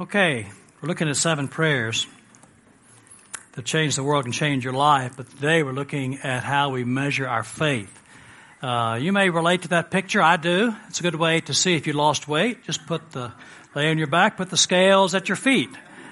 Okay, we're looking at 7 prayers that change the world and change your life, but today we're looking at how we measure our faith. You may relate to that picture. I do. It's a good way to see if you lost weight. Just lay on your back, put the scales at your feet.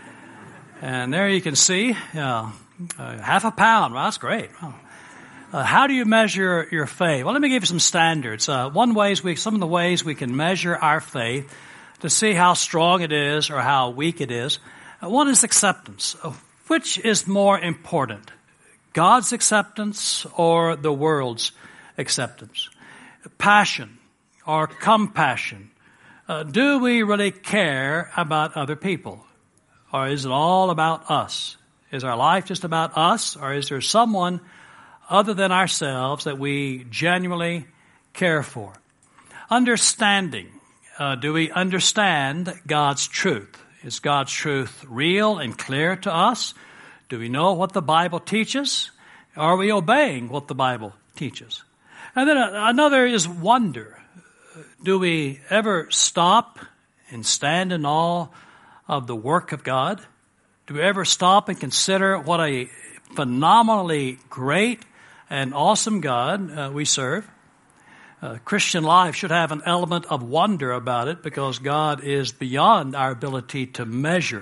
And there you can see half a pound. Well, that's great. How do you measure your faith? Well, let me give you some standards. Some of the ways we can measure our faith to see how strong it is or how weak it is. One is acceptance. Which is more important, God's acceptance or the world's acceptance? Passion or compassion. Do we really care about other people? Or is it all about us? Is our life just about us? Or is there someone other than ourselves that we genuinely care for? Understanding. Do we understand God's truth? Is God's truth real and clear to us? Do we know what the Bible teaches? Are we obeying what the Bible teaches? And then another is wonder. Do we ever stop and stand in awe of the work of God? Do we ever stop and consider what a phenomenally great and awesome God we serve? Christian life should have an element of wonder about it because God is beyond our ability to measure.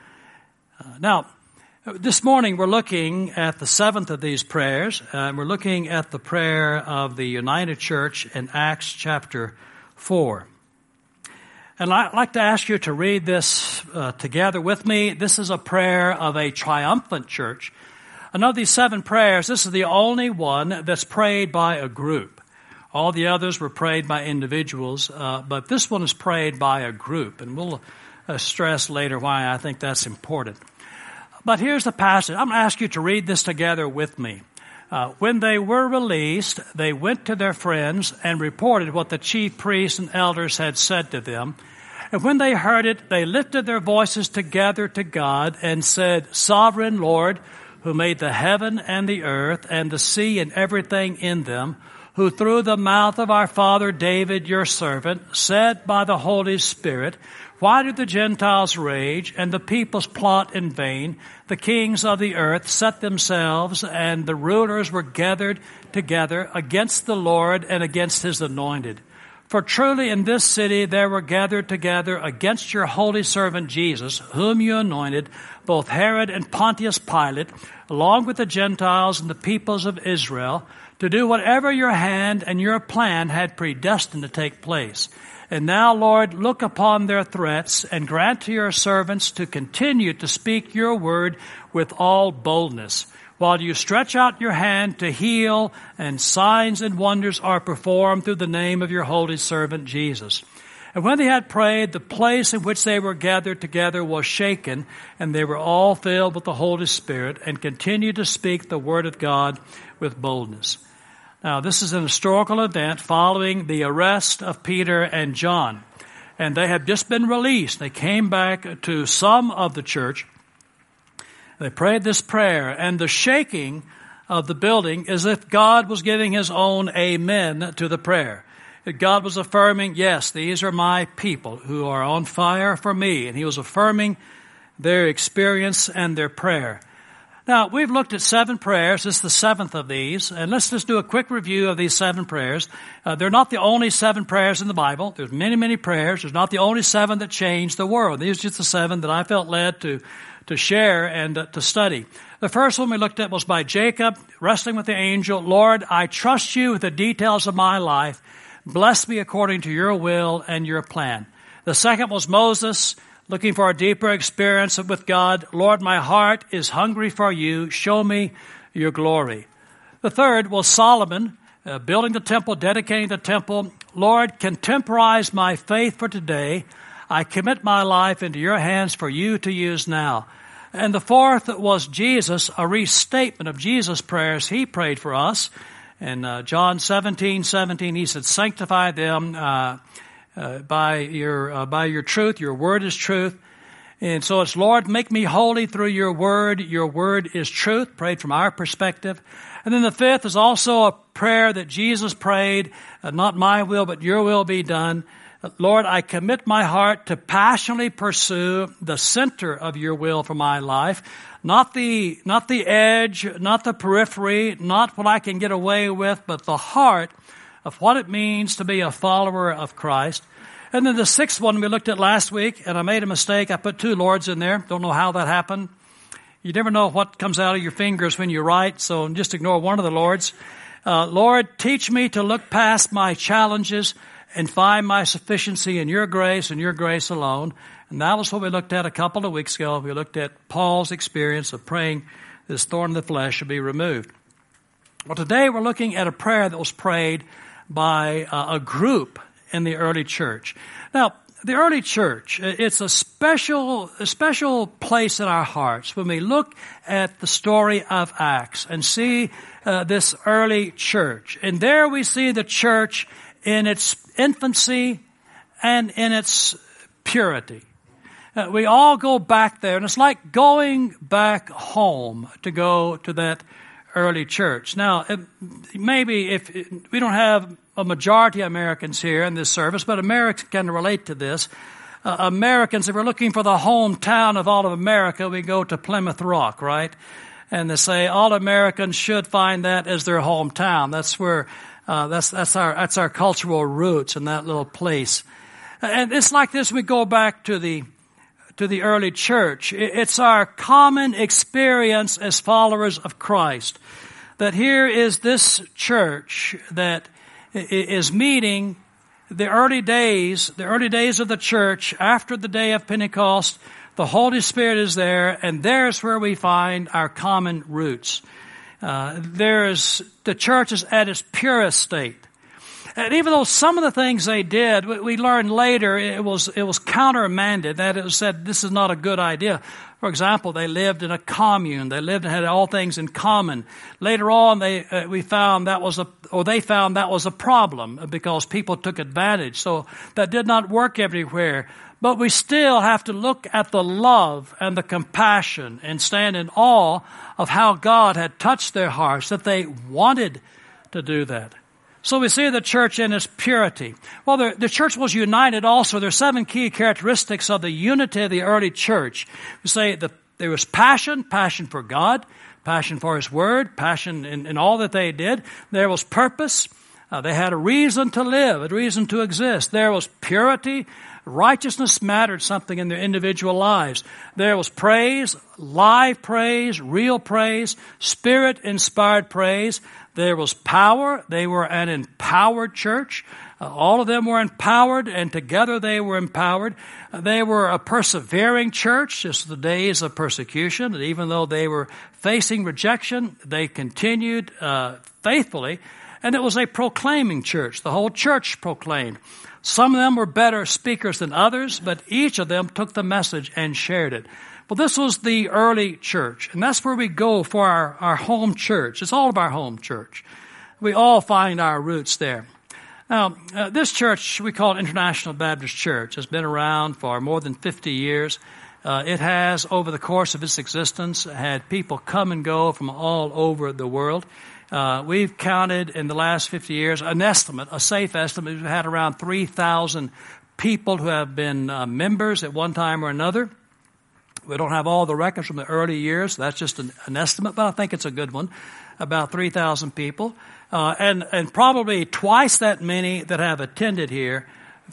Now, this morning we're looking at the 7th of these prayers. We're looking at the prayer of the United Church in Acts chapter 4. And I'd like to ask you to read this together with me. This is a prayer of a triumphant church. And of these 7 prayers, this is the only one that's prayed by a group. All the others were prayed by individuals, but this one is prayed by a group, and we'll stress later why I think that's important. But here's the passage. I'm going to ask you to read this together with me. When they were released, they went to their friends and reported what the chief priests and elders had said to them. And when they heard it, they lifted their voices together to God and said, "Sovereign Lord, who made the heaven and the earth and the sea and everything in them, who through the mouth of our father David, your servant, said by the Holy Spirit, why do the Gentiles rage and the peoples plot in vain? The kings of the earth set themselves, and the rulers were gathered together against the Lord and against his anointed. For truly in this city there were gathered together against your holy servant Jesus, whom you anointed, both Herod and Pontius Pilate, along with the Gentiles and the peoples of Israel, to do whatever your hand and your plan had predestined to take place. And now, Lord, look upon their threats and grant to your servants to continue to speak your word with all boldness, while you stretch out your hand to heal, and signs and wonders are performed through the name of your holy servant Jesus." And when they had prayed, the place in which they were gathered together was shaken, and they were all filled with the Holy Spirit and continued to speak the word of God with boldness. Now, this is an historical event following the arrest of Peter and John. And they had just been released. They came back to some of the church. They prayed this prayer, and the shaking of the building is as if God was giving his own amen to the prayer. God was affirming, yes, these are my people who are on fire for me. And he was affirming their experience and their prayer. Now, we've looked at 7 prayers. This is the 7th of these. And let's just do a quick review of these 7 prayers. They're not the only 7 prayers in the Bible. There's many, many prayers. There's not the only 7 that changed the world. These are just the 7 that I felt led to share and to study. The first one we looked at was by Jacob, wrestling with the angel. "Lord, I trust you with the details of my life. Bless me according to your will and your plan." The second was Moses, looking for a deeper experience with God. "Lord, my heart is hungry for you. Show me your glory." The third was Solomon, building the temple, dedicating the temple. "Lord, contemporize my faith for today. I commit my life into your hands for you to use now." And the fourth was Jesus, a restatement of Jesus' prayers he prayed for us. In John 17:17, he said, "Sanctify them by your truth. Your word is truth." And so it's, "Lord, make me holy through your word. Your word is truth," prayed from our perspective. And then the fifth is also a prayer that Jesus prayed, "Not my will, but your will be done." Lord, I commit my heart to passionately pursue the center of your will for my life, not the edge, not the periphery, not what I can get away with, but the heart of what it means to be a follower of Christ. And then the sixth one we looked at last week, and I made a mistake. I put 2 Lords in there. Don't know how that happened. You never know what comes out of your fingers when you write, so just ignore one of the Lords. Lord, teach me to look past my challenges and find my sufficiency in your grace and your grace alone. And that was what we looked at a couple of weeks ago. We looked at Paul's experience of praying this thorn in the flesh should be removed. Well, today we're looking at a prayer that was prayed by a group in the early church. Now, the early church, it's a special place in our hearts when we look at the story of Acts and see this early church. And there we see the church in its infancy and in its purity. We all go back there, and it's like going back home to go to that early church. Now, maybe if we don't have a majority of Americans here in this service, but Americans can relate to this. Americans, if we're looking for the hometown of all of America, we go to Plymouth Rock, right? And they say all Americans should find that as their hometown. That's where that's our cultural roots in that little place. And it's like this. We go back to the early church. It's our common experience as followers of Christ that here is this church that is meeting the early days of the church after the day of Pentecost. The Holy Spirit is there, and there's where we find our common roots. The church is at its purest state. And even though some of the things they did, we learned later, it was countermanded, that it was said this is not a good idea. For example, they lived in a commune. They lived and had all things in common. Later on, they found that was a problem because people took advantage. So that did not work everywhere. But we still have to look at the love and the compassion and stand in awe of how God had touched their hearts, that they wanted to do that. So we see the church in its purity. Well, the church was united also. There are 7 key characteristics of the unity of the early church. We say that there was passion for God, passion for His Word, passion in all that they did. There was purpose. They had a reason to live, a reason to exist. There was purity. Righteousness mattered something in their individual lives. There was praise, live praise, real praise, Spirit-inspired praise. There was power. They were an empowered church. All of them were empowered, and together they were empowered. They were a persevering church, just the days of persecution. And even though they were facing rejection, they continued faithfully. And it was a proclaiming church. The whole church proclaimed. Some of them were better speakers than others, but each of them took the message and shared it. Well, this was the early church, and that's where we go for our home church. It's all of our home church. We all find our roots there. Now, this church we call International Baptist Church. It's been around for more than 50 years. It has, over the course of its existence, had people come and go from all over the world. We've counted in the last 50 years a safe estimate. We've had around 3,000 people who have been members at one time or another. We don't have all the records from the early years. That's just an estimate, but I think it's a good one. About 3,000 people, and probably twice that many that have attended here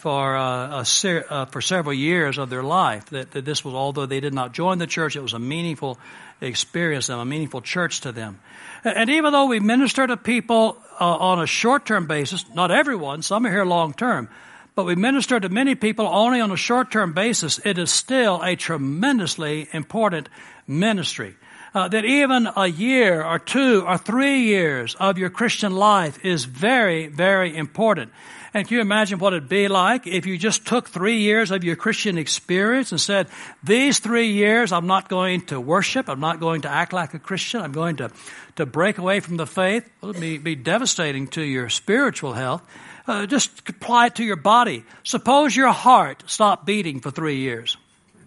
for several years of their life. That this was, although they did not join the church, it was a meaningful experience and a meaningful church to them. And even though we minister to people on a short-term basis, not everyone, some are here long-term, but we minister to many people only on a short-term basis, it is still a tremendously important ministry. That even a year or 2 or 3 years of your Christian life is very, very important. And can you imagine what it'd be like if you just took 3 years of your Christian experience and said, these 3 years I'm not going to worship, I'm not going to act like a Christian, I'm going to break away from the faith? Well, it'd be devastating to your spiritual health. Just apply it to your body. Suppose your heart stopped beating for 3 years.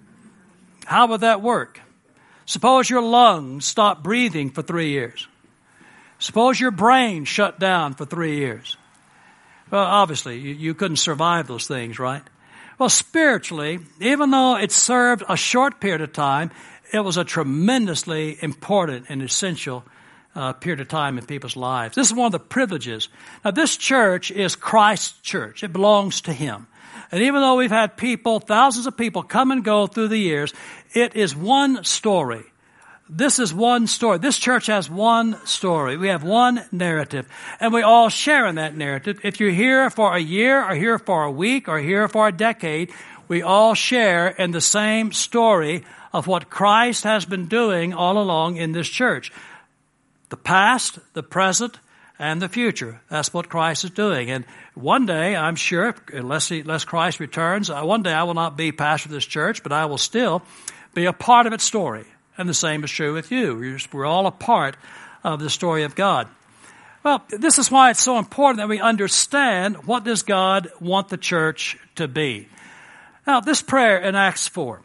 How would that work? Suppose your lungs stopped breathing for 3 years. Suppose your brain shut down for 3 years. Well, obviously, you couldn't survive those things, right? Well, spiritually, even though it served a short period of time, it was a tremendously important and essential period of time in people's lives. This is one of the privileges. Now, this church is Christ's church. It belongs to Him. And even though we've had people, thousands of people come and go through the years, it is one story. This is one story. This church has one story. We have one narrative, and we all share in that narrative. If you're here for a year, or here for a week, or here for a decade, we all share in the same story of what Christ has been doing all along in this church. The past, the present, and the future. That's what Christ is doing. And one day, I'm sure, unless Christ returns, one day I will not be pastor of this church, but I will still be a part of its story. And the same is true with you. We're all a part of the story of God. Well, this is why it's so important that we understand what does God want the church to be. Now, this prayer in Acts 4,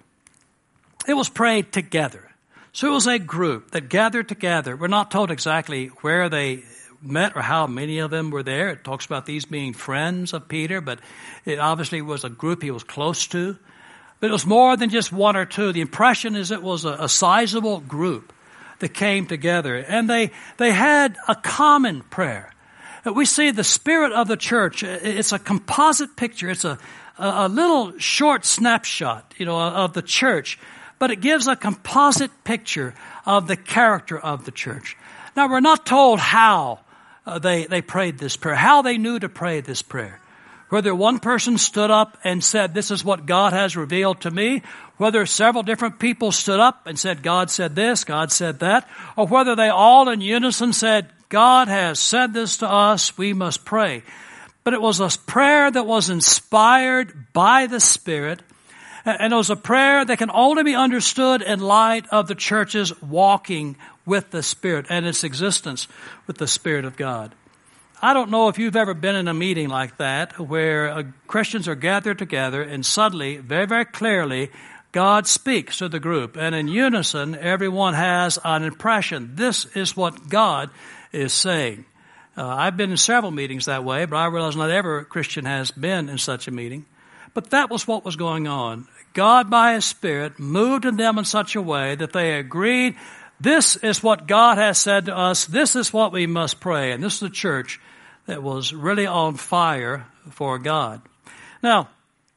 it was prayed together. So it was a group that gathered together. We're not told exactly where they met or how many of them were there. It talks about these being friends of Peter, but it obviously was a group he was close to. But it was more than just one or two. The impression is it was a sizable group that came together. And they had a common prayer. We see the spirit of the church. It's a composite picture. It's a little short snapshot, of the church. But it gives a composite picture of the character of the church. Now, we're not told how they prayed this prayer, how they knew to pray this prayer. Whether one person stood up and said, this is what God has revealed to me, whether several different people stood up and said, God said this, God said that, or whether they all in unison said, God has said this to us, we must pray. But it was a prayer that was inspired by the Spirit, and it was a prayer that can only be understood in light of the church's walking with the Spirit and its existence with the Spirit of God. I don't know if you've ever been in a meeting like that where Christians are gathered together and suddenly, very, very clearly, God speaks to the group. And in unison, everyone has an impression. This is what God is saying. I've been in several meetings that way, but I realize not every Christian has been in such a meeting. But that was what was going on. God, by His Spirit, moved in them in such a way that they agreed, this is what God has said to us. This is what we must pray. And this is the church that was really on fire for God. Now,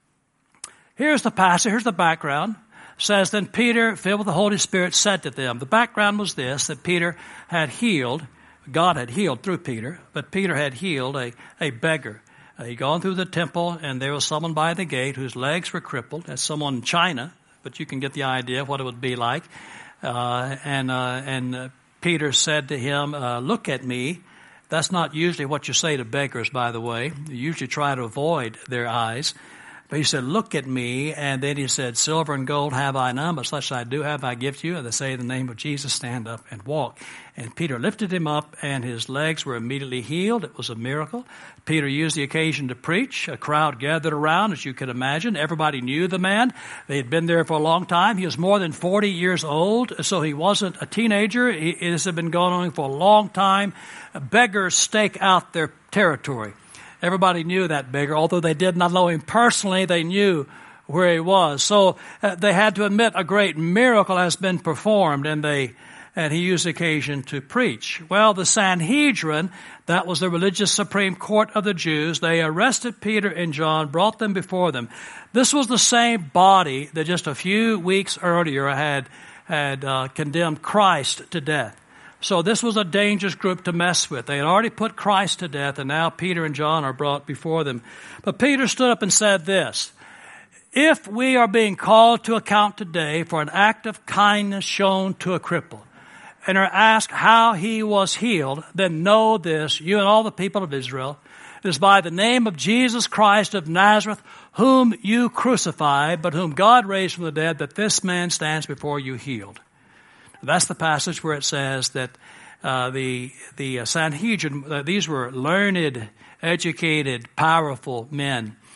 here's the passage. Here's the background. It says, then Peter, filled with the Holy Spirit, said to them. The background was this, that Peter had healed. God had healed through Peter, but Peter had healed a beggar. He'd gone through the temple, and there was someone by the gate whose legs were crippled. That's someone in China, but you can get the idea of what it would be like. And Peter said to him, look at me. That's not usually what you say to beggars, by the way. You usually try to avoid their eyes. But he said, look at me. And then he said, silver and gold have I none, but such I do have I give to you. And they say, in the name of Jesus, stand up and walk. And Peter lifted him up, and his legs were immediately healed. It was a miracle. Peter used the occasion to preach. A crowd gathered around, as you can imagine. Everybody knew the man. They had been there for a long time. He was more than 40 years old, so he wasn't a teenager. This had been going on for a long time. Beggars stake out their territory. Everybody knew that beggar. Although they did not know him personally, they knew where he was. So they had to admit a great miracle has been performed, and he used the occasion to preach. Well, the Sanhedrin, that was the religious supreme court of the Jews, they arrested Peter and John, brought them before them. This was the same body that just a few weeks earlier had condemned Christ to death. So this was a dangerous group to mess with. They had already put Christ to death, and now Peter and John are brought before them. But Peter stood up and said this, if we are being called to account today for an act of kindness shown to a cripple, and are asked how he was healed, then know this, you and all the people of Israel, it is by the name of Jesus Christ of Nazareth, whom you crucified, but whom God raised from the dead, that this man stands before you healed. That's the passage where it says that the Sanhedrin, these were learned, educated, powerful men.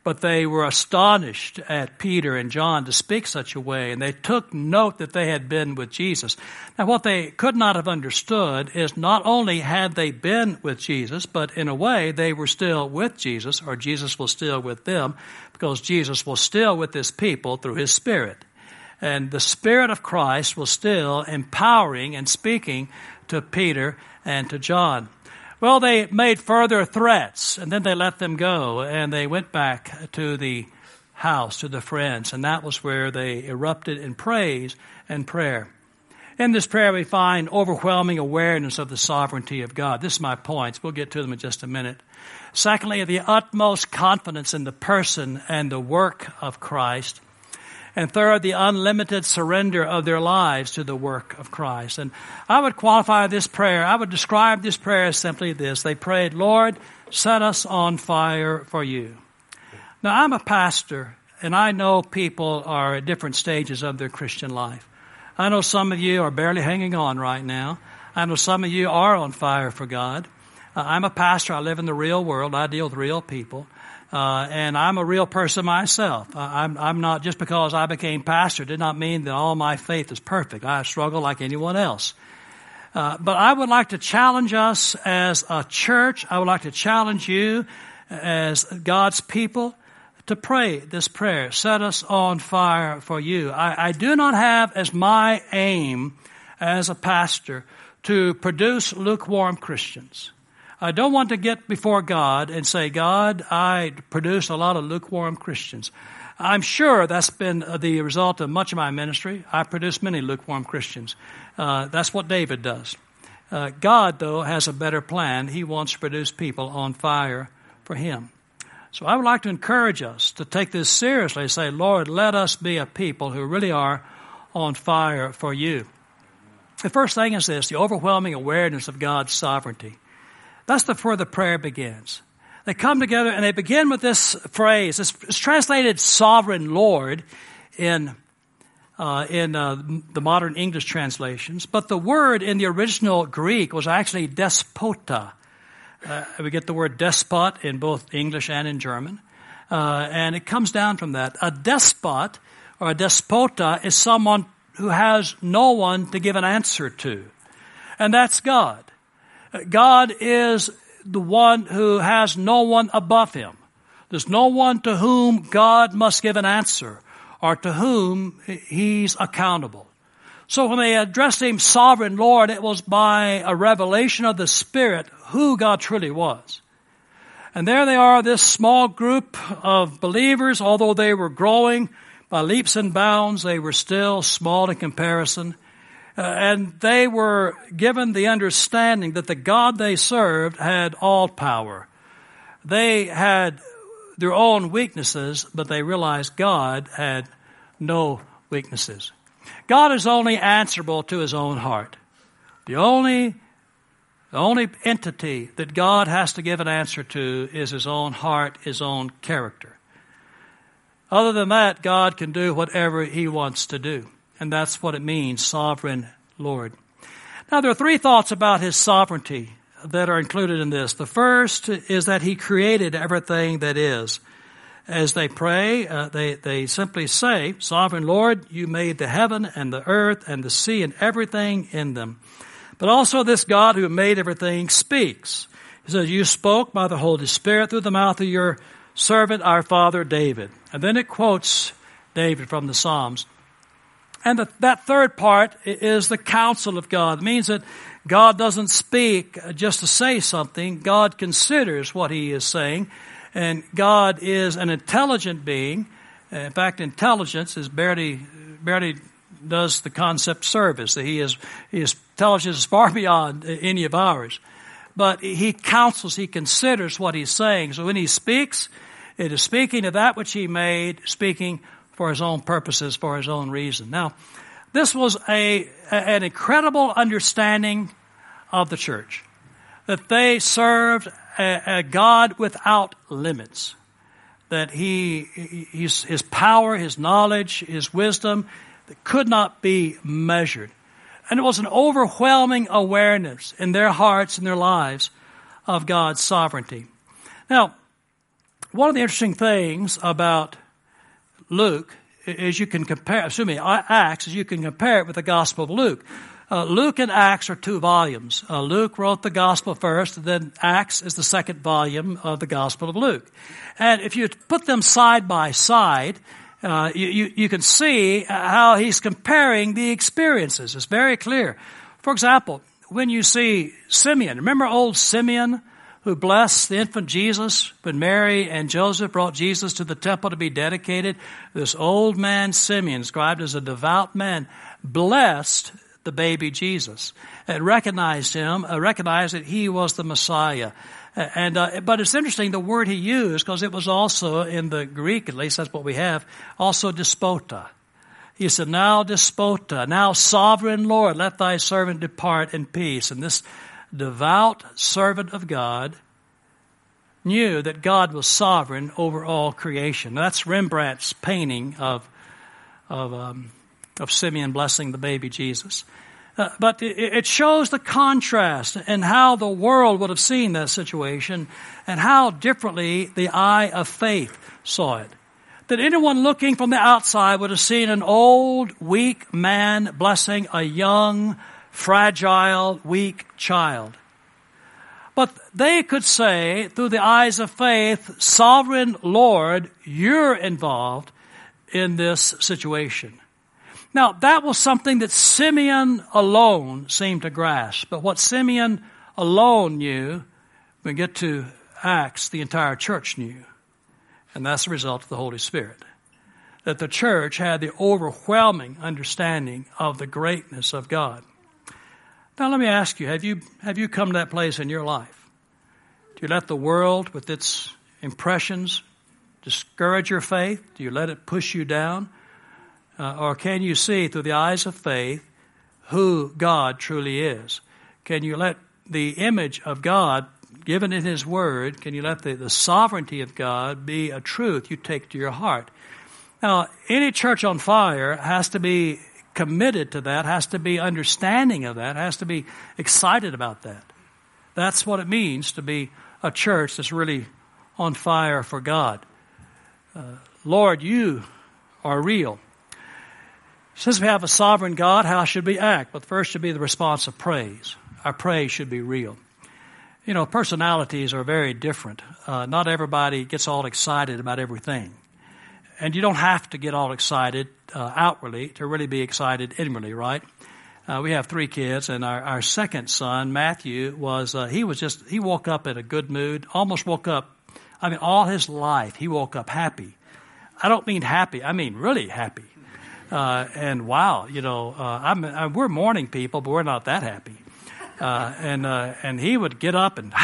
but they were astonished at Peter and John to speak such a way, and they took note that they had been with Jesus. Now, what they could not have understood is not only had they been with Jesus, but in a way they were still with Jesus, or Jesus was still with them, because Jesus was still with his people through his Spirit. And the Spirit of Christ was still empowering and speaking to Peter and to John. Well, they made further threats, and then they let them go, and they went back to the house, to the friends, and that was where they erupted in praise and prayer. In this prayer, we find overwhelming awareness of the sovereignty of God. This is my points. We'll get to them in just a minute. Secondly, the utmost confidence in the person and the work of Christ. And third, the unlimited surrender of their lives to the work of Christ. And I would qualify this prayer. I would describe this prayer as simply this. They prayed, Lord, set us on fire for you. Now, I'm a pastor, and I know people are at different stages of their Christian life. I know some of you are barely hanging on right now. I know some of you are on fire for God. I'm a pastor. I live in the real world. I deal with real people. And I'm a real person myself. I'm not, just because I became pastor did not mean that all my faith is perfect. I struggle like anyone else. But I would like to challenge us as a church. I would like to challenge you as God's people to pray this prayer. Set us on fire for you. I do not have as my aim as a pastor to produce lukewarm Christians. I don't want to get before God and say, God, I produced a lot of lukewarm Christians. I'm sure that's been the result of much of my ministry. I produced many lukewarm Christians. That's what David does. God, though, has a better plan. He wants to produce people on fire for him. So I would like to encourage us to take this seriously and say, Lord, let us be a people who really are on fire for you. The first thing is this, the overwhelming awareness of God's sovereignty. That's where the prayer begins. They come together and they begin with this phrase. It's translated sovereign Lord in the modern English translations, but the word in the original Greek was actually despota. We get the word despot in both English and in German, and it comes down from that. A despot or a despota is someone who has no one to give an answer to, and that's God. God is the one who has no one above him. There's no one to whom God must give an answer or to whom he's accountable. So when they addressed him sovereign Lord, it was by a revelation of the Spirit who God truly was. And there they are, this small group of believers, although they were growing by leaps and bounds, they were still small in comparison. And they were given the understanding that the God they served had all power. They had their own weaknesses, but they realized God had no weaknesses. God is only answerable to his own heart. The only entity that God has to give an answer to is his own heart, his own character. Other than that, God can do whatever he wants to do. And that's what it means, sovereign Lord. Now, there are three thoughts about his sovereignty that are included in this. The first is that he created everything that is. As they pray, they simply say, Sovereign Lord, you made the heaven and the earth and the sea and everything in them. But also this God who made everything speaks. He says, you spoke by the Holy Spirit through the mouth of your servant, our father David. And then it quotes David from the Psalms. And that third part is the counsel of God. It means that God doesn't speak just to say something. God considers what he is saying. And God is an intelligent being. In fact, intelligence is barely does the concept service. His intelligence is far beyond any of ours. But he counsels, he considers what he's saying. So when he speaks, it is speaking of that which he made, speaking for his own purposes, for his own reason. Now, this was an incredible understanding of the church, that they served a God without limits, that his power, his knowledge, his wisdom that could not be measured. And it was an overwhelming awareness in their hearts and their lives of God's sovereignty. Now, one of the interesting things about Luke is you can compare, Acts, is you can compare it with the Gospel of Luke. Luke and Acts are two volumes. Luke wrote the Gospel first, and then Acts is the second volume of the Gospel of Luke. And if you put them side by side, you can see how he's comparing the experiences. It's very clear. For example, when you see Simeon, remember old Simeon who blessed the infant Jesus when Mary and Joseph brought Jesus to the temple to be dedicated? This old man Simeon, described as a devout man, blessed the baby Jesus and recognized that he was the Messiah. But it's interesting the word he used, because it was also in the Greek, at least that's what we have, also despota. He said, now despota, now sovereign Lord, let thy servant depart in peace. And this devout servant of God knew that God was sovereign over all creation. That's Rembrandt's painting of Simeon blessing the baby Jesus. But it shows the contrast and how the world would have seen that situation and how differently the eye of faith saw it. That anyone looking from the outside would have seen an old, weak man blessing a young, fragile, weak child. But they could say, through the eyes of faith, Sovereign Lord, you're involved in this situation. Now, that was something that Simeon alone seemed to grasp. But what Simeon alone knew, when we get to Acts, the entire church knew. And that's the result of the Holy Spirit. That the church had the overwhelming understanding of the greatness of God. Now let me ask you, have you come to that place in your life? Do you let the world with its impressions discourage your faith? Do you let it push you down? Or can you see through the eyes of faith who God truly is? Can you let the image of God given in His Word, can you let the sovereignty of God be a truth you take to your heart? Now, any church on fire has to be committed to that, has to be understanding of that, has to be excited about that. That's what it means to be a church that's really on fire for God. Lord, you are real. Since we have a sovereign God, how should we act? But first should be the response of praise. Our praise should be real. You know, personalities are very different. Not everybody gets all excited about everything. And you don't have to get all excited outwardly to really be excited inwardly, right? We have 3 kids, and our second son, Matthew, he woke up in a good mood, almost woke up, all his life, he woke up happy. I don't mean happy, I mean really happy. And wow, we're morning people, but we're not that happy. And he would get up and,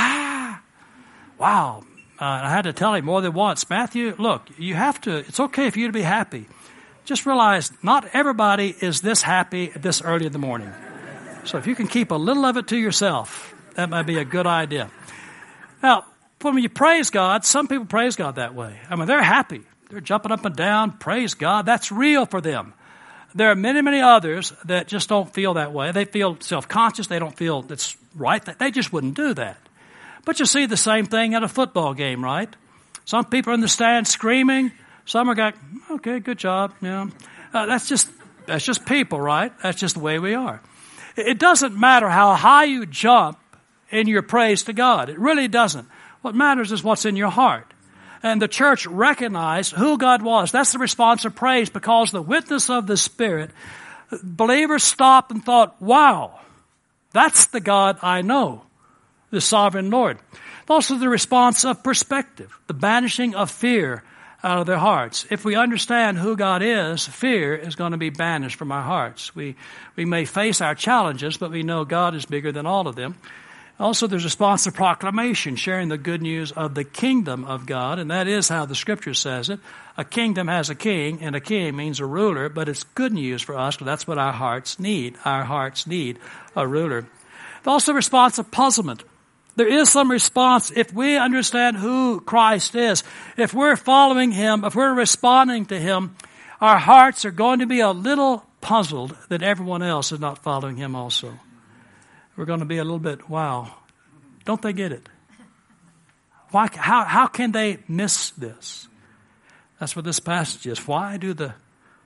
wow. I had to tell him more than once, Matthew, look, it's okay for you to be happy. Just realize not everybody is this happy this early in the morning. So if you can keep a little of it to yourself, that might be a good idea. Now, when you praise God, some people praise God that way. They're happy. They're jumping up and down, praise God. That's real for them. There are many, many others that just don't feel that way. They feel self-conscious. They don't feel it's right. They just wouldn't do that. But you see the same thing at a football game, right? Some people are in the stands screaming. Some are going, okay, good job. Yeah, that's just people, right? That's just the way we are. It doesn't matter how high you jump in your praise to God. It really doesn't. What matters is what's in your heart. And the church recognized who God was. That's the response of praise, because the witness of the Spirit, believers stopped and thought, wow, that's the God I know, the sovereign Lord. Also the response of perspective, the banishing of fear out of their hearts. If we understand who God is, fear is going to be banished from our hearts. We may face our challenges, but we know God is bigger than all of them. Also, there's a response of proclamation, sharing the good news of the kingdom of God, and that is how the Scripture says it. A kingdom has a king, and a king means a ruler, but it's good news for us, because that's what our hearts need. Our hearts need a ruler. There's also a response of puzzlement. There is some response if we understand who Christ is. If we're following Him, if we're responding to Him, our hearts are going to be a little puzzled that everyone else is not following Him also. We're going to be a little bit, wow, don't they get it? How can they miss this? That's what this passage is. Why do the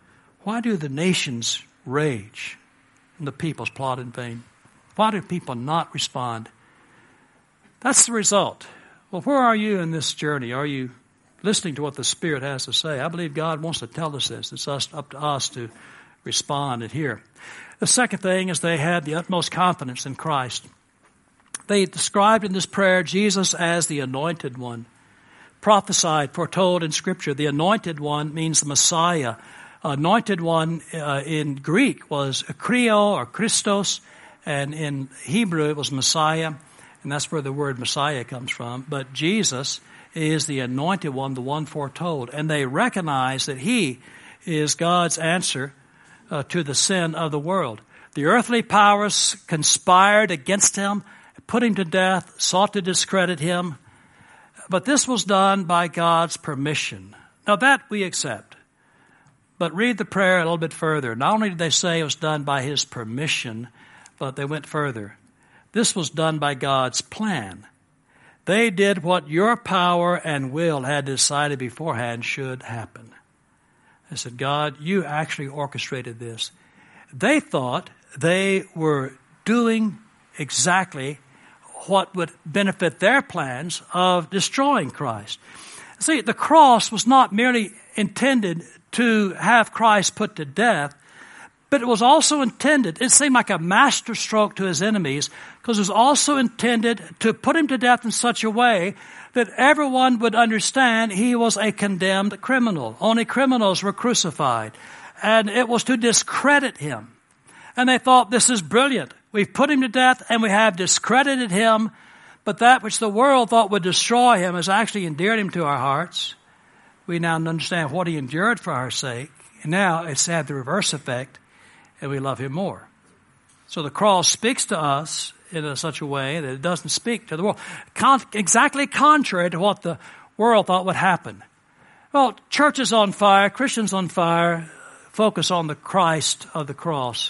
nations rage and the peoples plot in vain? Why do people not respond? That's the result. Well, where are you in this journey? Are you listening to what the Spirit has to say? I believe God wants to tell us this. It's up to us to respond and hear. The second thing is they had the utmost confidence in Christ. They described in this prayer Jesus as the Anointed One. Prophesied, foretold in Scripture. The Anointed One means the Messiah. Anointed One in Greek was Krio or Christos, and in Hebrew it was Messiah, and that's where the word Messiah comes from. But Jesus is the Anointed One, the one foretold. And they recognize that He is God's answer to the sin of the world. The earthly powers conspired against Him, put Him to death, sought to discredit Him. But this was done by God's permission. Now that we accept. But read the prayer a little bit further. Not only did they say it was done by His permission, but they went further. This was done by God's plan. They did what your power and will had decided beforehand should happen. They said, God, you actually orchestrated this. They thought they were doing exactly what would benefit their plans of destroying Christ. See, the cross was not merely intended to have Christ put to death, but it was also intended, it seemed like a masterstroke to His enemies, because it was also intended to put Him to death in such a way that everyone would understand He was a condemned criminal. Only criminals were crucified. And it was to discredit Him. And they thought, this is brilliant. We've put Him to death and we have discredited Him, but that which the world thought would destroy Him has actually endeared Him to our hearts. We now understand what He endured for our sake. And now it's had the reverse effect, and we love Him more. So the cross speaks to us in such a way that it doesn't speak to the world. Exactly contrary to what the world thought would happen. Well, churches on fire, Christians on fire, focus on the Christ of the cross.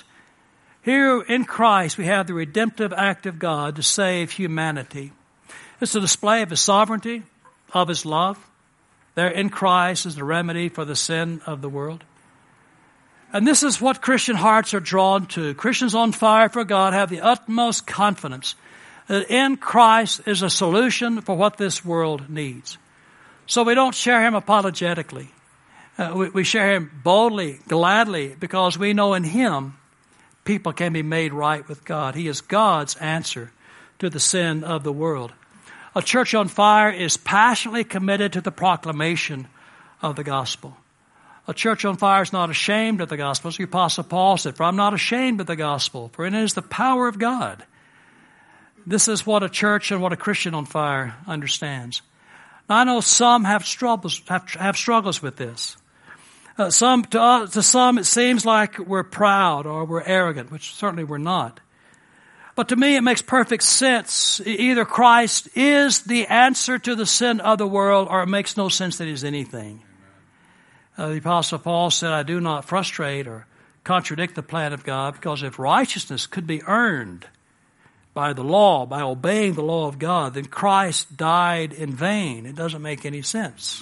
Here in Christ we have the redemptive act of God to save humanity. It's a display of His sovereignty, of His love. There in Christ is the remedy for the sin of the world. And this is what Christian hearts are drawn to. Christians on fire for God have the utmost confidence that in Christ is a solution for what this world needs. So we don't share Him apologetically. We share Him boldly, gladly, because we know in Him people can be made right with God. He is God's answer to the sin of the world. A church on fire is passionately committed to the proclamation of the gospel. A church on fire is not ashamed of the gospel. As the Apostle Paul said, for I'm not ashamed of the gospel, for it is the power of God. This is what a church and what a Christian on fire understands. Now, I know some have struggles with this. To some it seems like we're proud or we're arrogant, which certainly we're not. But to me it makes perfect sense. Either Christ is the answer to the sin of the world, or it makes no sense that He's anything. The Apostle Paul said, I do not frustrate or contradict the plan of God, because if righteousness could be earned by the law, by obeying the law of God, then Christ died in vain. It doesn't make any sense.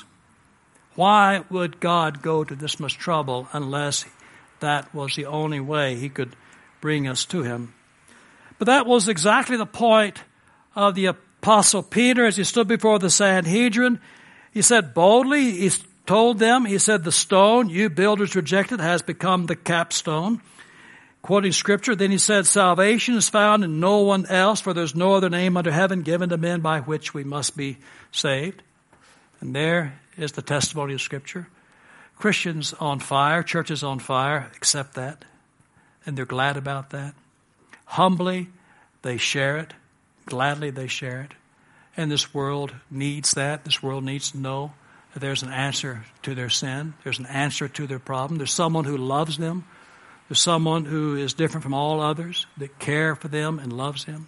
Why would God go to this much trouble unless that was the only way He could bring us to Him? But that was exactly the point of the Apostle Peter as he stood before the Sanhedrin. He said boldly, he told them, he said, the stone you builders rejected has become the capstone. Quoting Scripture, then he said, salvation is found in no one else, for there's no other name under heaven given to men by which we must be saved. And there is the testimony of Scripture. Christians on fire, churches on fire, accept that. And they're glad about that. Humbly, they share it. Gladly, they share it. And this world needs that. This world needs to know that there's an answer to their sin. There's an answer to their problem. There's someone who loves them. There's someone who is different from all others, that care for them and loves them.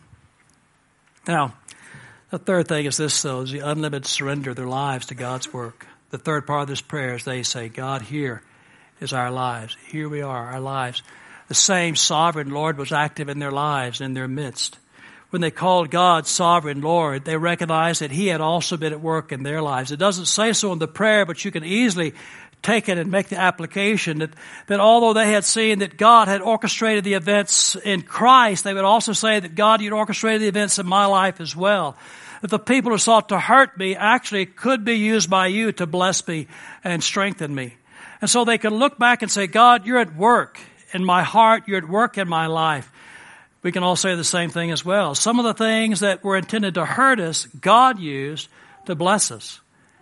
Now, the third thing is this, though, is the unlimited surrender of their lives to God's work. The third part of this prayer is they say, God, here is our lives. Here we are, our lives. The same sovereign Lord was active in their lives, in their midst. when they called God sovereign Lord, they recognized that He had also been at work in their lives. It doesn't say so in the prayer, but you can easily take it and make the application that although they had seen that God had orchestrated the events in Christ, they would also say that God, you'd orchestrated the events in my life as well. That the people who sought to hurt me actually could be used by you to bless me and strengthen me. And so they could look back and say, God, you're at work in my heart, you're at work in my life. We can all say the same thing as well. Some of the things that were intended to hurt us, God used to bless us.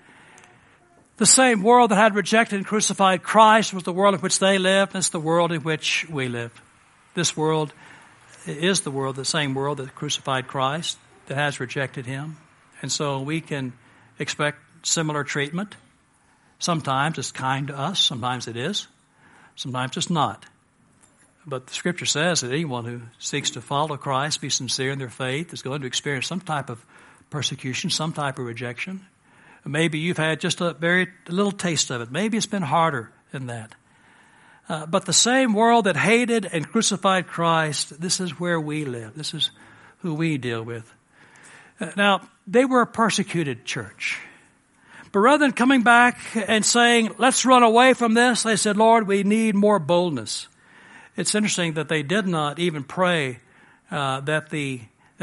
The same world that had rejected and crucified Christ was the world in which they lived, and it's the world in which we live. This world is the same world that crucified Christ, that has rejected Him. And so we can expect similar treatment. Sometimes it's kind to us, sometimes it is, sometimes it's not. But the Scripture says that anyone who seeks to follow Christ, be sincere in their faith, is going to experience some type of persecution, some type of rejection. Maybe you've had just a very little taste of it. Maybe it's been harder than that. But the same world that hated and crucified Christ, this is where we live. This is who we deal with. Now, they were a persecuted church. But rather than coming back and saying, let's run away from this, they said, Lord, we need more boldness. It's interesting that they did not even pray that the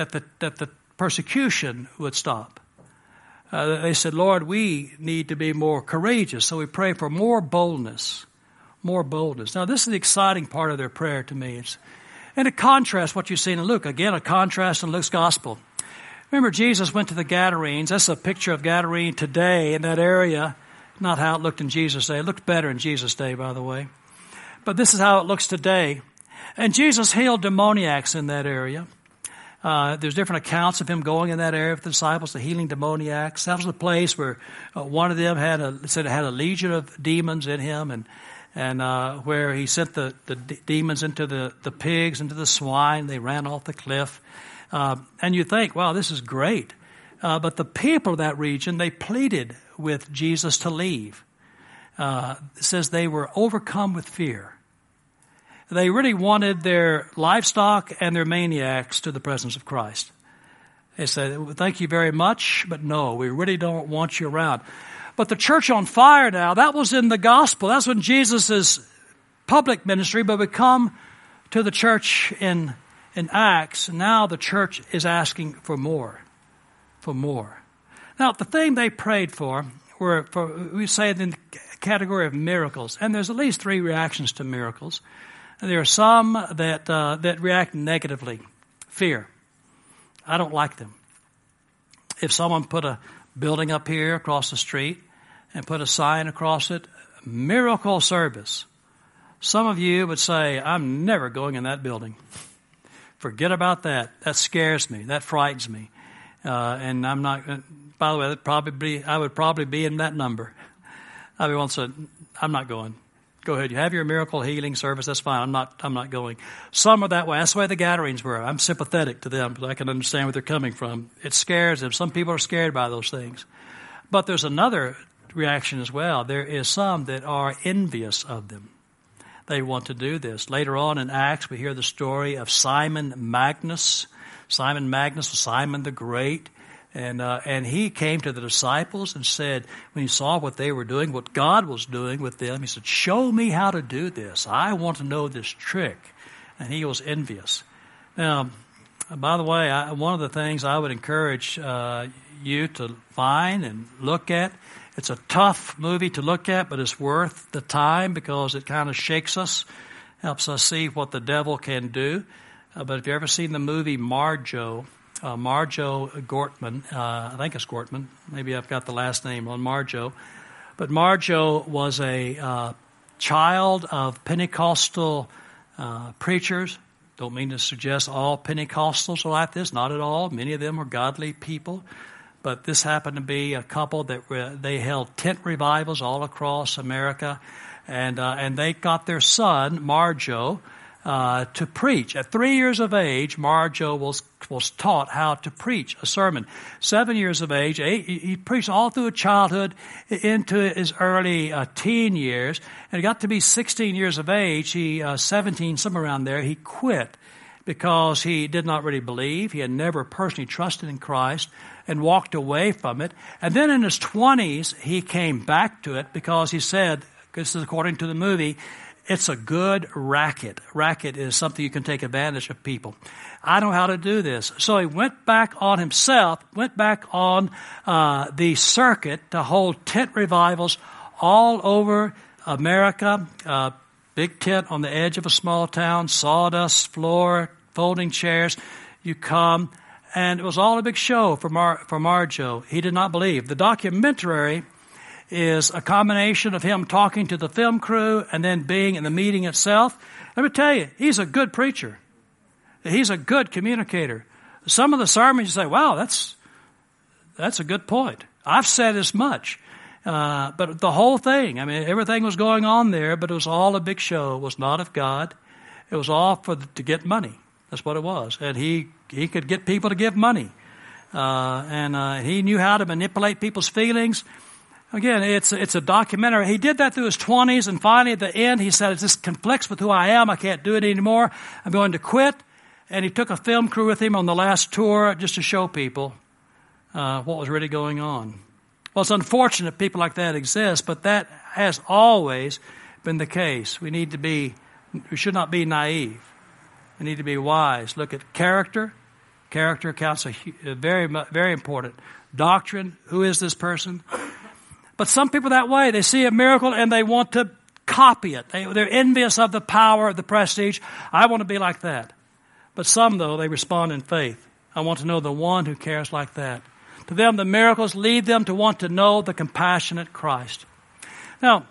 persecution would stop. They said, Lord, we need to be more courageous. So we pray for more boldness, more boldness. Now, this is the exciting part of their prayer to me. It's in a contrast what you see in Luke. Again, a contrast in Luke's gospel. Remember, Jesus went to the Gadarenes. That's a picture of Gadarene today in that area. Not how it looked in Jesus' day. It looked better in Jesus' day, by the way. But this is how it looks today. And Jesus healed demoniacs in that area. There's different accounts of Him going in that area with the disciples, the healing demoniacs. That was the place where one of them had a legion of demons in him, and where He sent the demons into the pigs, into the swine. They ran off the cliff. And you think, wow, this is great. But the people of that region, they pleaded with Jesus to leave. It says they were overcome with fear. They really wanted their livestock and their maniacs to the presence of Christ. They said, thank you very much, but no, we really don't want you around. But the church on fire now, that was in the gospel. That's when Jesus' public ministry, but we come to the church in Acts, and now the church is asking for more. Now, the thing they prayed for were, we say it in the category of miracles, and there's at least 3 reactions to miracles. There are some that react negatively. Fear. I don't like them. If someone put a building up here across the street and put a sign across it, miracle service, some of you would say, I'm never going in that building. Forget about that. That scares me. That frightens me. And I'm not, by the way, I would probably be in that number. Everyone said, I'm not going. Go ahead. You have your miracle healing service. That's fine. I'm not going. Some are that way. That's the way the Gadarenes were. I'm sympathetic to them because I can understand where they're coming from. It scares them. Some people are scared by those things. But there's another reaction as well. There is some that are envious of them. They want to do this. Later on in Acts, we hear the story of Simon Magnus. Simon Magnus was Simon the Great. And he came to the disciples and said, when he saw what they were doing, what God was doing with them, he said, show me how to do this. I want to know this trick. And he was envious. Now, by the way, one of the things I would encourage you to find and look at, it's a tough movie to look at, but it's worth the time because it kind of shakes us, helps us see what the devil can do. But if you've ever seen the movie Marjo Gortman, I think it's Gortman. Maybe I've got the last name on Marjo. But Marjo was a child of Pentecostal preachers. Don't mean to suggest all Pentecostals are like this. Not at all. Many of them were godly people. But this happened to be a couple that they held tent revivals all across America. And they got their son, Marjo, to preach. At 3 years of age, Marjo was taught how to preach a sermon. 7 years of age, he preached all through childhood into his early teen years. And it got to be 16 years of age, 17, somewhere around there, he quit. because he did not really believe. He had never personally trusted in Christ and walked away from it. And then in his 20s, he came back to it because he said, this is according to the movie, it's a good racket. Racket is something you can take advantage of people. I know how to do this. So he went back on himself, went back on the circuit to hold tent revivals all over America. Big tent on the edge of a small town, sawdust floor, folding chairs. You come, and it was all a big show for Marjo. He did not believe. The documentary is a combination of him talking to the film crew and then being in the meeting itself. Let me tell you, he's a good preacher. He's a good communicator. Some of the sermons you say, wow, that's a good point. I've said as much. But the whole thing, I mean, everything was going on there, but it was all a big show. It was not of God. It was all to get money. That's what it was. And he could get people to give money. And he knew how to manipulate people's feelings. Again, it's a documentary. He did that through his 20s, and finally at the end he said, this conflicts with who I am. I can't do it anymore. I'm going to quit. And he took a film crew with him on the last tour just to show people what was really going on. Well, it's unfortunate people like that exist, but that has always been the case. We should not be naive. We need to be wise. Look at character. Character counts very, very important. Doctrine. Who is this person? But some people that way, they see a miracle and they want to copy it. They're envious of the power, the prestige. I want to be like that. But some, though, they respond in faith. I want to know the one who cares like that. To them, the miracles lead them to want to know the compassionate Christ. Now,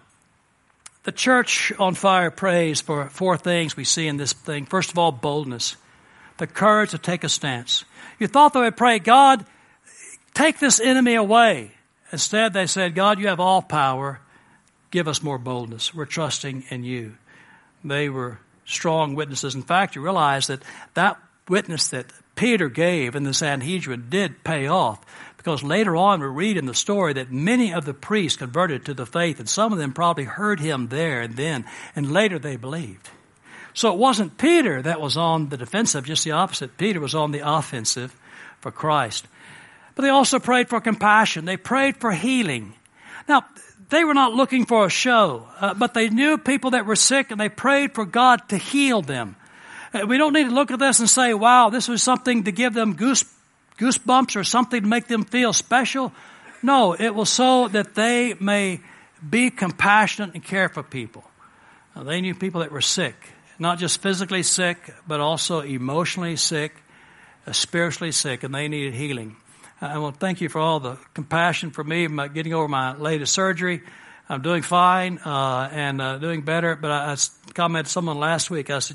the church on fire prays for 4 things we see in this thing. First of all, boldness. The courage to take a stance. You thought they would pray, God, take this enemy away. Instead, they said, God, you have all power. Give us more boldness. We're trusting in you. They were strong witnesses. In fact, you realize that witness that Peter gave in the Sanhedrin did pay off, because later on we read in the story that many of the priests converted to the faith, and some of them probably heard him there and then, and later they believed. So it wasn't Peter that was on the defensive, just the opposite. Peter was on the offensive for Christ. But they also prayed for compassion. They prayed for healing. Now, they were not looking for a show, but they knew people that were sick, and they prayed for God to heal them. We don't need to look at this and say, wow, this was something to give them goosebumps or something to make them feel special. No, it was so that they may be compassionate and care for people. They knew people that were sick, not just physically sick, but also emotionally sick, spiritually sick, and they needed healing. I want to thank you for all the compassion for me about getting over my latest surgery. I'm doing fine and doing better, but I commented to someone last week. I said,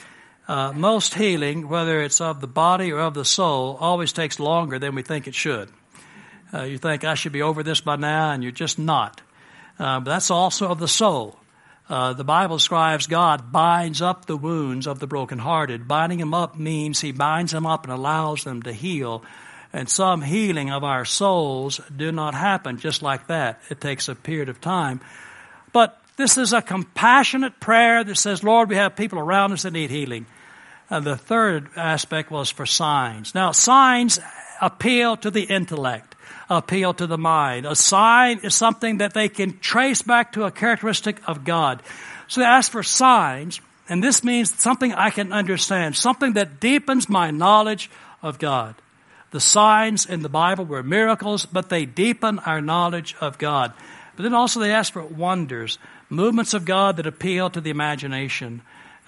most healing, whether it's of the body or of the soul, always takes longer than we think it should. You think, I should be over this by now, and you're just not. But that's also of the soul. The Bible describes God binds up the wounds of the brokenhearted. Binding them up means he binds them up and allows them to heal. And some healing of our souls do not happen just like that. It takes a period of time. But this is a compassionate prayer that says, Lord, we have people around us that need healing. The third aspect was for signs. Now, signs appeal to the intellect, appeal to the mind. A sign is something that they can trace back to a characteristic of God. So they asked for signs, and this means something I can understand, something that deepens my knowledge of God. The signs in the Bible were miracles, but they deepen our knowledge of God. But then also they asked for wonders, movements of God that appeal to the imagination.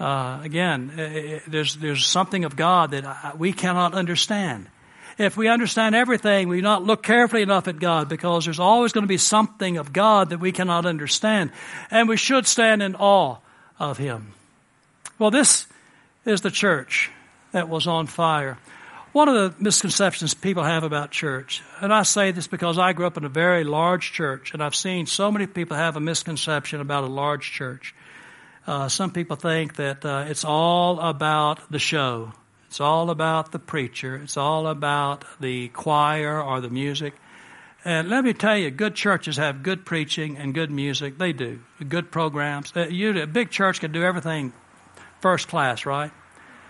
Again, there's something of God that we cannot understand. If we understand everything, we do not look carefully enough at God, because there's always going to be something of God that we cannot understand. And we should stand in awe of Him. Well, this is the church that was on fire. One of the misconceptions people have about church, and I say this because I grew up in a very large church, and I've seen so many people have a misconception about a large church. Some people think that it's all about the show. It's all about the preacher. It's all about the choir or the music. And let me tell you, good churches have good preaching and good music. They do. Good programs. A big church can do everything first class, right?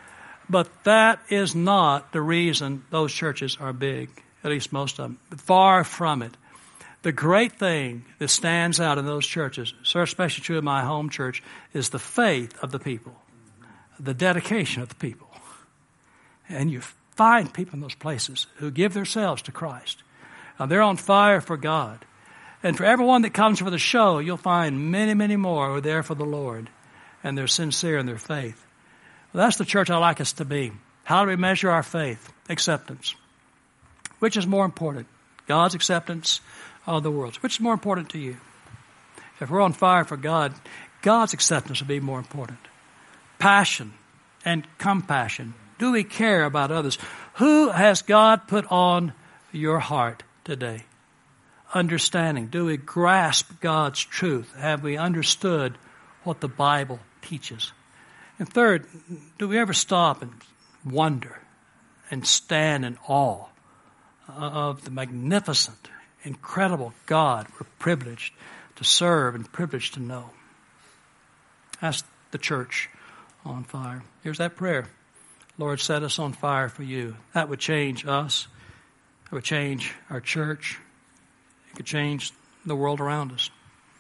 But that is not the reason those churches are big, at least most of them. Far from it. The great thing that stands out in those churches, especially true in my home church, is the faith of the people, the dedication of the people. And you find people in those places who give themselves to Christ. They're on fire for God. And for everyone that comes for the show, you'll find many, many more who are there for the Lord. And they're sincere in their faith. Well, that's the church I'd like us to be. How do we measure our faith? Acceptance. Which is more important? God's acceptance or the world's? Which is more important to you? If we're on fire for God, God's acceptance will be more important. Passion and compassion. Do we care about others? Who has God put on your heart today? Understanding. Do we grasp God's truth? Have we understood what the Bible teaches? And third, do we ever stop and wonder and stand in awe of the magnificent, incredible God we're privileged to serve and privileged to know? That's the church on fire. Here's that prayer. Lord, set us on fire for you. That would change us. It would change our church. It could change the world around us.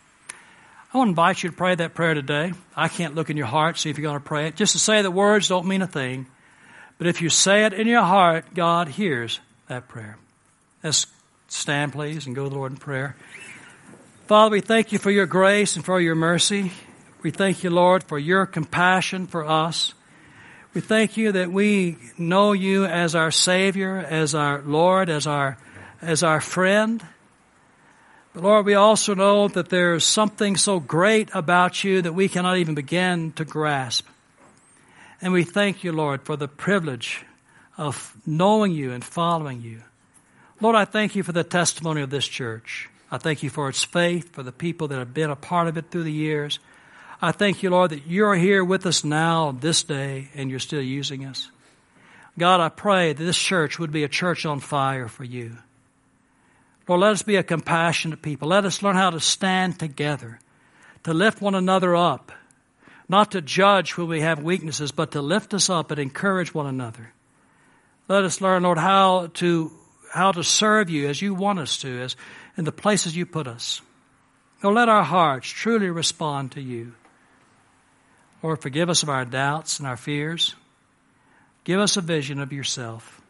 I want to invite you to pray that prayer today. I can't look in your heart, see if you're going to pray it. Just to say the words don't mean a thing. But if you say it in your heart, God hears that prayer. Let's stand, please, and go to the Lord in prayer. Father, we thank you for your grace and for your mercy. We thank you, Lord, for your compassion for us. We thank you that we know you as our Savior, as our Lord, as our friend. But Lord, we also know that there's something so great about you that we cannot even begin to grasp. And we thank you, Lord, for the privilege of knowing you and following you. Lord, I thank you for the testimony of this church. I thank you for its faith, for the people that have been a part of it through the years. I thank you, Lord, that you're here with us now, this day, and you're still using us. God, I pray that this church would be a church on fire for you. Lord, let us be a compassionate people. Let us learn how to stand together, to lift one another up, not to judge when we have weaknesses, but to lift us up and encourage one another. Let us learn, Lord, how to serve you as you want us to, as in the places you put us. Lord, let our hearts truly respond to you. Lord, forgive us of our doubts and our fears. Give us a vision of yourself,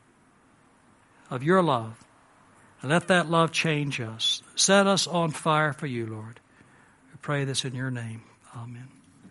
of your love. And let that love change us. Set us on fire for you, Lord. We pray this in your name. Amen.